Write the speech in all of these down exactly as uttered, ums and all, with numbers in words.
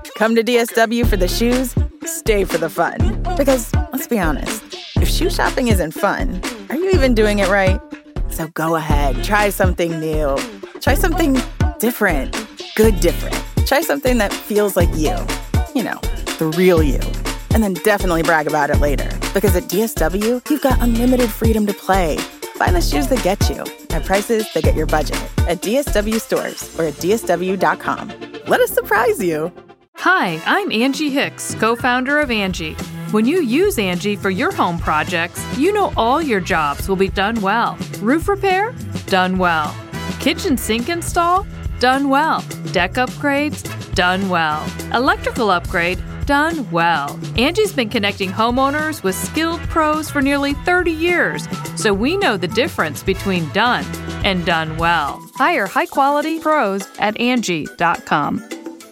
Come to D S W for the shoes, stay for the fun. Because, let's be honest, if shoe shopping isn't fun, are you even doing it right? So go ahead, try something new. Try something different. Good different. Try something that feels like you. You know, the real you. And then definitely brag about it later. Because at D S W, you've got unlimited freedom to play. Find the shoes that get you at prices that get your budget at D S W stores or at D S W dot com. Let us surprise you. Hi, I'm Angie Hicks, co-founder of Angie. When you use Angie for your home projects, you know all your jobs will be done well. Roof repair? Done well. Kitchen sink install? Done well. Deck upgrades? Done well. Electrical upgrade? Done well. Angie's been connecting homeowners with skilled pros for nearly thirty years, so we know the difference between done and done well. Hire high-quality pros at Angie dot com.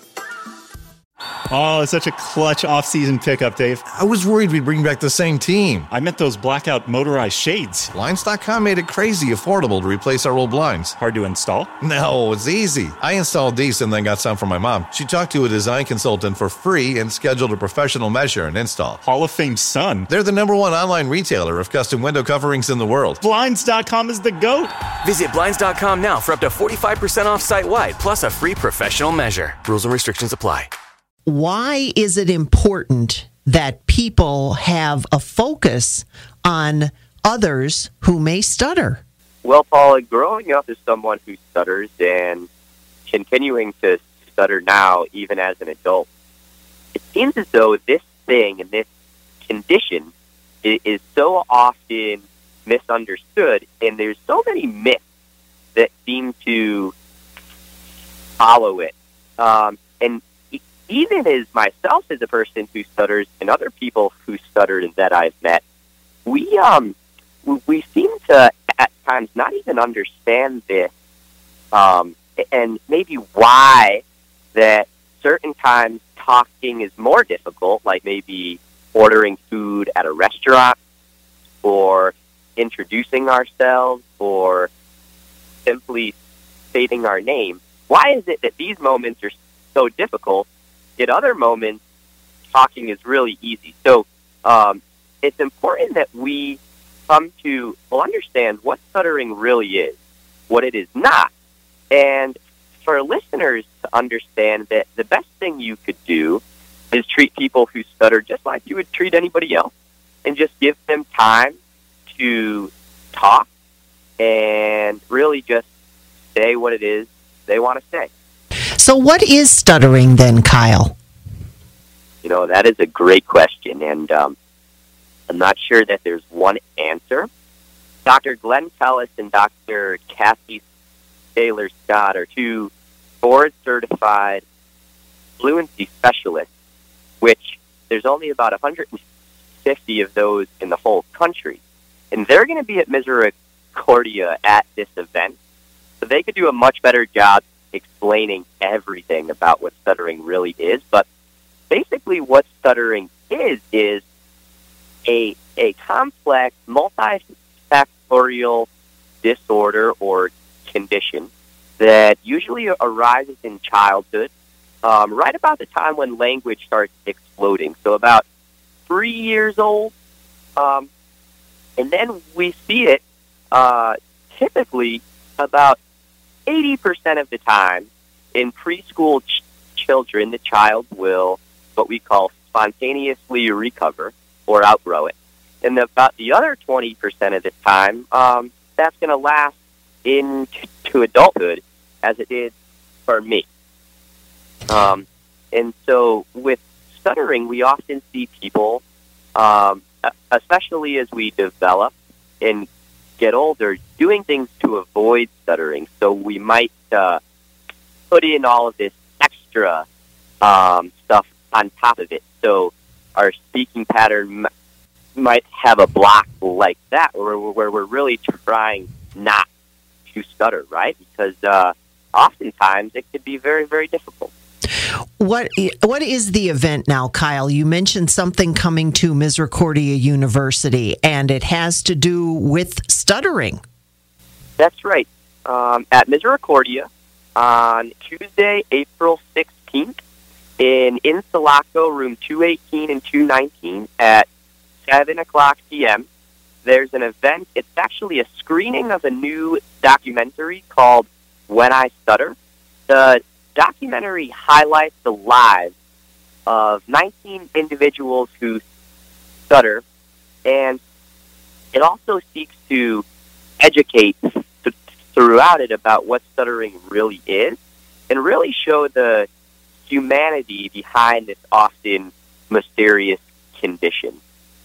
Oh, it's such a clutch off-season pickup, Dave. I was worried we'd bring back the same team. I meant those blackout motorized shades. Blinds dot com made it crazy affordable to replace our old blinds. Hard to install? No, it's easy. I installed these and then got some for my mom. She talked to a design consultant for free and scheduled a professional measure and install. Hall of Fame son. They're the number one online retailer of custom window coverings in the world. Blinds dot com is the GOAT. Visit Blinds dot com now for up to forty-five percent off site-wide, plus a free professional measure. Rules and restrictions apply. Why is it important that people have a focus on others who may stutter? Well, Paula, growing up as someone who stutters and continuing to stutter now, even as an adult, it seems as though this thing and this condition is, is so often misunderstood, and there's so many myths that seem to follow it. Um, and even as myself as a person who stutters and other people who stuttered that I've met, we um we seem to at times not even understand this um, and maybe why that certain times talking is more difficult, like maybe ordering food at a restaurant or introducing ourselves or simply stating our name. Why is it that these moments are so difficult? At other moments, talking is really easy. So um, it's important that we come to well, understand what stuttering really is, what it is not, and for listeners to understand that the best thing you could do is treat people who stutter just like you would treat anybody else, and just give them time to talk and really just say what it is they want to say. So what is stuttering then, Kyle? You know, that is a great question, and um, I'm not sure that there's one answer. Doctor Glenn Tellis and Doctor Kathy Taylor-Scott are two board-certified fluency specialists, which there's only about one hundred fifty of those in the whole country. And they're going to be at Misericordia at this event, so they could do a much better job explaining everything about what stuttering really is. But basically what stuttering is, is a, a complex, multifactorial disorder or condition that usually arises in childhood, um, right about the time when language starts exploding. So about three years old, um, and then we see it uh, typically about eighty percent of the time in preschool ch- children, the child will what we call spontaneously recover or outgrow it. And the, about the other twenty percent of the time, um, that's going to last into adulthood, as it did for me. Um, and so with stuttering, we often see people, um, especially as we develop and get older, doing things to avoid stuttering. So we might uh, put in all of this extra um, stuff on top of it. So our speaking pattern m- might have a block like that, where, where we're really trying not to stutter, right? Because uh, oftentimes it could be very, very difficult. What What is the event now, Kyle? You mentioned something coming to Misericordia University, and it has to do with stuttering. That's right. Um, at Misericordia on Tuesday, April sixteenth, in Insulaco, room two eighteen and two nineteen at seven o'clock p.m. There's an event. It's actually a screening of a new documentary called When I Stutter. The documentary highlights the lives of nineteen individuals who stutter, and it also seeks to educate th- throughout it about what stuttering really is and really show the humanity behind this often mysterious condition.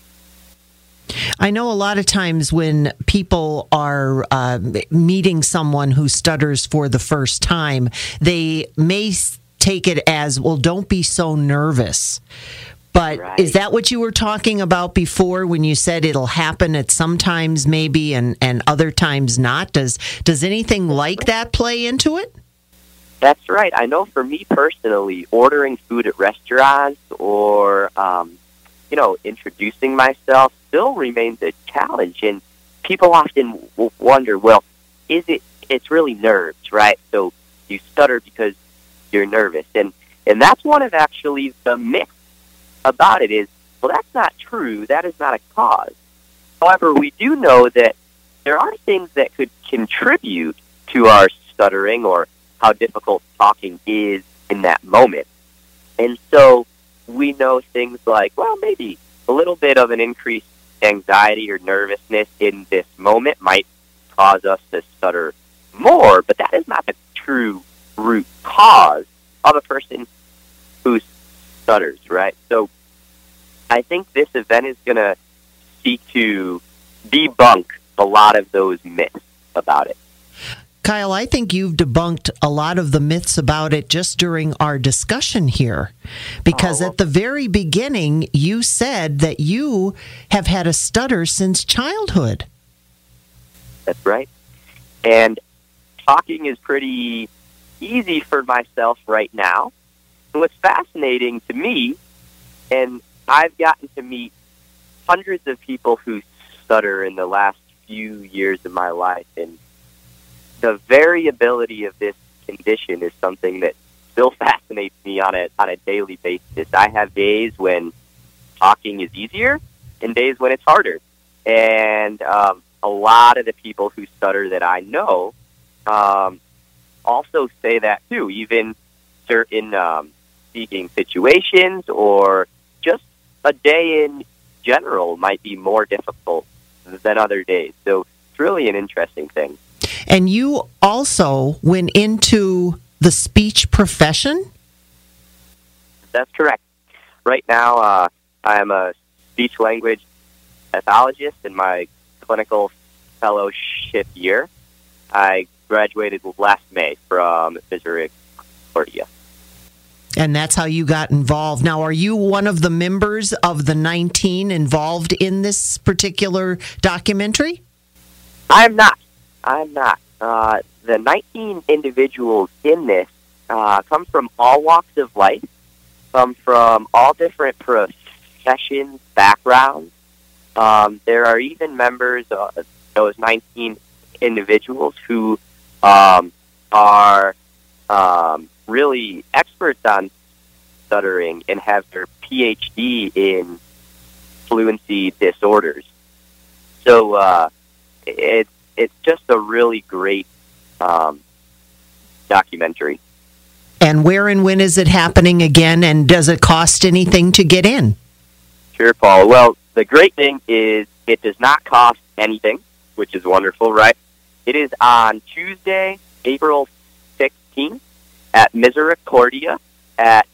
I know a lot of times when people are uh, meeting someone who stutters for the first time, they may s- take it as, well, don't be so nervous. But Right. is that what you were talking about before when you said it'll happen at sometimes maybe and, and other times not? Does does anything like that play into it? That's right. I know for me personally, ordering food at restaurants or, um, you know, introducing myself still remains a challenge. And people often w- wonder, well, is it, it's really nerves, right? So you stutter because you're nervous. And, and that's one of actually the myths about it is, well, that's not true. That is not a cause. However, we do know that there are things that could contribute to our stuttering or how difficult talking is in that moment. And so we know things like, well, maybe a little bit of an increased anxiety or nervousness in this moment might cause us to stutter more, but that is not the true root cause of a person who stutters, right? So I think this event is going to seek to debunk a lot of those myths about it. Kyle, I think you've debunked a lot of the myths about it just during our discussion here. Because Oh, well. at the very beginning, you said that you have had a stutter since childhood. That's right. And talking is pretty easy for myself right now. And what's fascinating to me, and I've gotten to meet hundreds of people who stutter in the last few years of my life, and the variability of this condition is something that still fascinates me on a on a daily basis. I have days when talking is easier and days when it's harder. And um, a lot of the people who stutter that I know um, also say that too, even certain um, speaking situations or just a day in general might be more difficult than other days. So it's really an interesting thing. And you also went into the speech profession? That's correct. Right now, uh, I am a speech language pathologist in my clinical fellowship year. I graduated last May from Misericordia. And that's how you got involved. Now, are you one of the members of the nineteen involved in this particular documentary? I'm not. I'm not. Uh, the nineteen individuals in this uh, come from all walks of life, come from all different professions, backgrounds. Um, there are even members of those nineteen individuals who um, are um, really experts on stuttering and have their P H D in fluency disorders. So uh, it's it's just a really great um, documentary. And where and when is it happening again? And does it cost anything to get in? Sure, Paul. Well, the great thing is it does not cost anything, which is wonderful, right? It is on Tuesday, April sixteenth at Misericordia at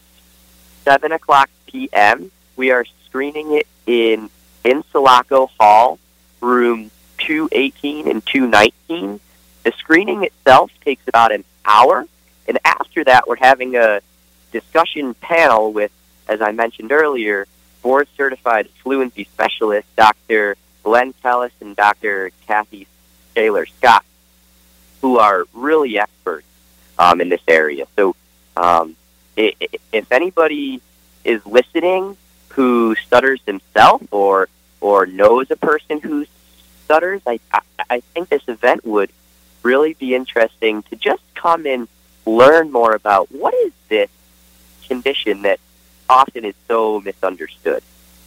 seven o'clock p.m. We are screening it in Insulaco Hall, room two eighteen and two nineteen. The screening itself takes about an hour, and after that, we're having a discussion panel with, as I mentioned earlier, board-certified fluency specialists, Doctor Glenn Tellis and Doctor Kathy Taylor-Scott, who are really experts um, in this area. So um, i- i- if anybody is listening who stutters himself or or knows a person who stutters, I, I, I think this event would really be interesting to just come and learn more about what is this condition that often is so misunderstood.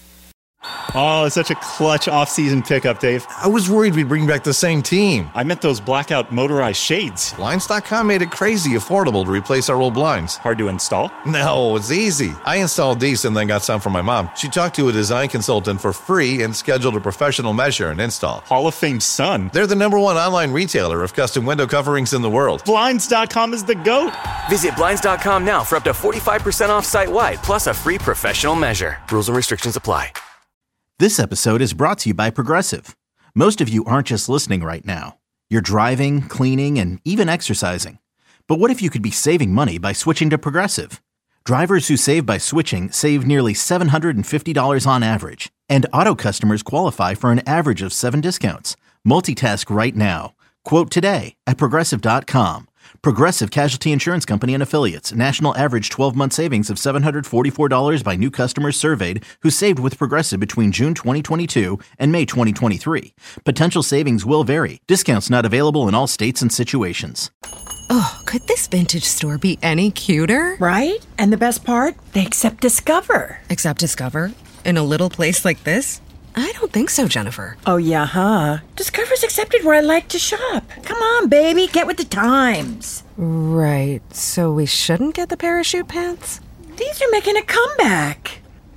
Oh, it's such a clutch off-season pickup, Dave. I was worried we'd bring back the same team. I meant those blackout motorized shades. Blinds dot com made it crazy affordable to replace our old blinds. Hard to install? No, it's easy. I installed these and then got some from my mom. She talked to a design consultant for free and scheduled a professional measure and install. Hall of Fame son. They're the number one online retailer of custom window coverings in the world. Blinds dot com is the GOAT. Visit Blinds dot com now for up to forty-five percent off site-wide, plus a free professional measure. Rules and restrictions apply. This episode is brought to you by Progressive. Most of you aren't just listening right now. You're driving, cleaning, and even exercising. But what if you could be saving money by switching to Progressive? Drivers who save by switching save nearly seven hundred fifty dollars on average. And auto customers qualify for an average of seven discounts. Multitask right now. Quote today at Progressive dot com. Progressive Casualty Insurance Company and Affiliates. National average twelve-month savings of seven hundred forty-four dollars by new customers surveyed who saved with Progressive between June twenty twenty-two and May twenty twenty-three. Potential savings will vary. Discounts not available in all states and situations. Oh, could this vintage store be any cuter? Right? And the best part? They accept Discover. Accept Discover? In a little place like this? I don't think so, Jennifer. Oh, yeah, huh? Discover's accepted where I like to shop. Come on, baby, get with the times. Right, so we shouldn't get the parachute pants? These are making a comeback.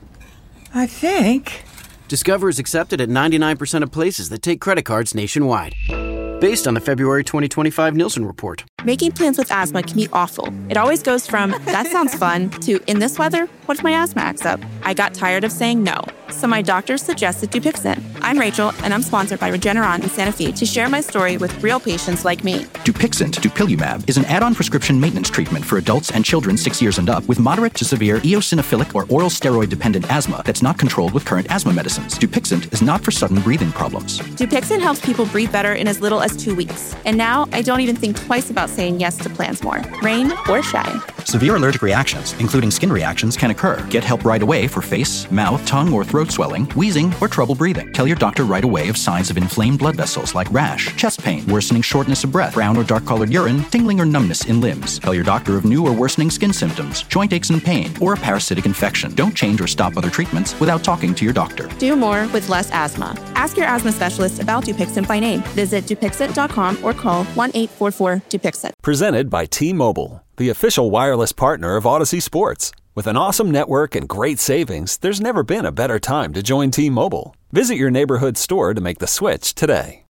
I think. Discover is accepted at ninety-nine percent of places that take credit cards nationwide. Based on the February twenty twenty-five Nielsen report. Making plans with asthma can be awful. It always goes from, that sounds fun, to, in this weather, what if my asthma acts up? I got tired of saying no. So my doctor suggested Dupixent. I'm Rachel, and I'm sponsored by Regeneron in Santa Fe to share my story with real patients like me. Dupixent, dupilumab, is an add-on prescription maintenance treatment for adults and children six years and up with moderate to severe eosinophilic or oral steroid-dependent asthma that's not controlled with current asthma medicines. Dupixent is not for sudden breathing problems. Dupixent helps people breathe better in as little as two weeks. And now I don't even think twice about saying yes to plans more, rain or shine. Severe allergic reactions, including skin reactions, can occur. Get help right away for face, mouth, tongue, or throat swelling, wheezing, or trouble breathing. Tell your doctor right away of signs of inflamed blood vessels like rash, chest pain, worsening shortness of breath, brown or dark-colored urine, tingling or numbness in limbs. Tell your doctor of new or worsening skin symptoms, joint aches and pain, or a parasitic infection. Don't change or stop other treatments without talking to your doctor. Do more with less asthma. Ask your asthma specialist about Dupixent by name. Visit Dupixent dot com or call one eight four four Dupixent. Presented by T-Mobile, the official wireless partner of Odyssey Sports. With an awesome network and great savings, there's never been a better time to join T-Mobile. Visit your neighborhood store to make the switch today.